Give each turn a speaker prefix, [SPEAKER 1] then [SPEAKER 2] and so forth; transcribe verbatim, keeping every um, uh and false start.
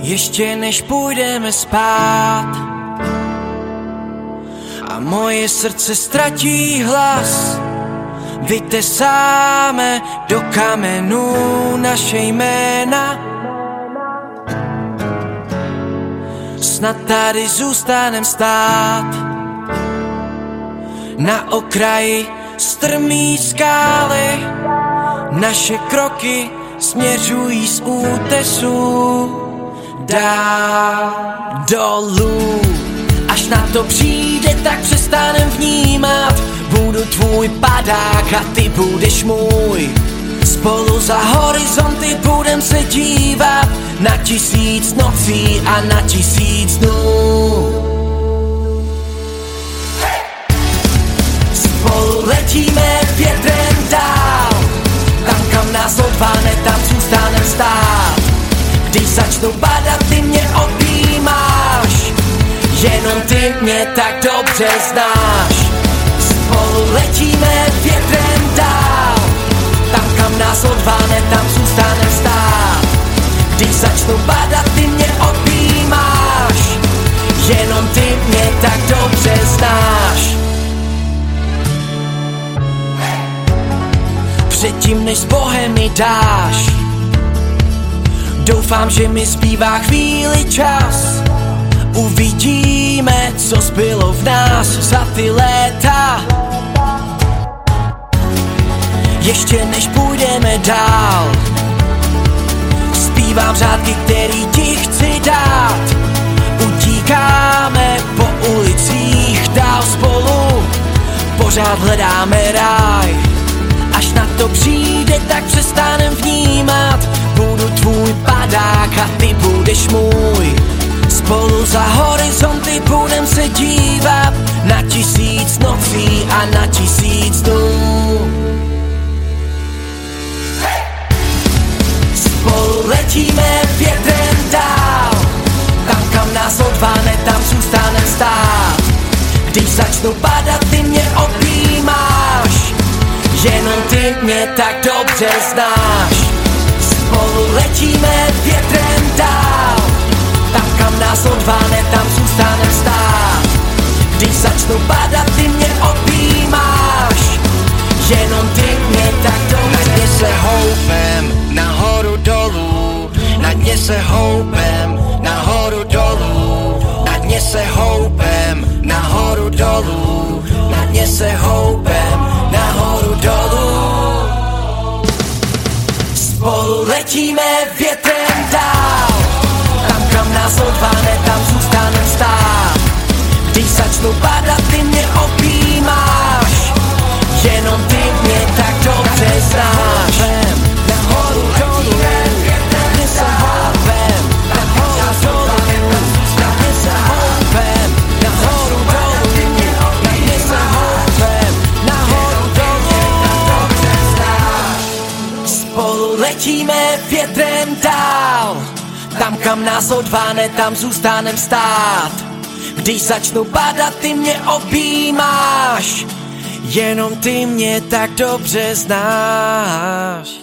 [SPEAKER 1] ještě než půjdeme spát a moje srdce ztratí hlas, vytesáme do kamenů naše jména. Snad tady zůstanem stát na okraji strmý skály. Naše kroky směřují z útesu dál dolů. Až na to přijde, tak přestanem vnímat. Budu tvůj padák a ty budeš můj. Spolu za horizonty budem se dívat na tisíc nocí a na tisíc dnů. Spolu letíme větrem dál, tam kam nás odváhne, tam zůstanem stát. Když začnu padat, ty mě objímáš, jenom ty mě tak dobře znáš. Spolu letíme větrem dál, tam kam nás odváhne, tam zůstanem stát. Když začnu padat, ty mě objímáš, jenom ty mě tak dobře znáš. Předtím než s Bohem mi dáš, doufám, že mi zbývá chvíli čas. Uvidíme, co zbylo v nás za ty léta. Ještě než půjdeme dál, zpívám řádky, který ti chci dát. Utíkáme po ulicích dál spolu, pořád hledáme ráj. Až na to přijde, tak přestanem vnímat. Budu tvůj padák a ty budeš můj. Spolu za horizonty budem se dívat na tisíc nocí a na tisíc dnů. Spolu letíme větrem dál, tam kam nás odváhne, tam zůstanem stát. Když začnu padat, ty mě objímáš, jenom ty mě tak dobře znáš. Spolu letíme větrem dál, tam kam nás odváhne, tam zůstanem stát. Když začnu padat, ty mě objímáš, jenom ty mě tak dobře.
[SPEAKER 2] Na dně se houpem, nahoru dolů, na dně se houpem, nahoru dolů, na dně se houpem, nahoru dolů, na dně se houpem, nahoru dolů.
[SPEAKER 1] Spolu letíme větrem dál, tam kam nás odváhne, tam zůstanem stát. Když začnu padat, ty mě objímáš, jenom ty mě tak dobře znáš. Nahoru dolů, na dně se houpem, nahoru dolů, na dně se houpem, nahoru dolů, na dně se houpem, nahoru dolů. Spolu letíme větrem dál, tam kam nás odváhne, tam zůstanem stát. Když začnu padat, ty mě objímáš, jenom ty mě tak dobře znáš.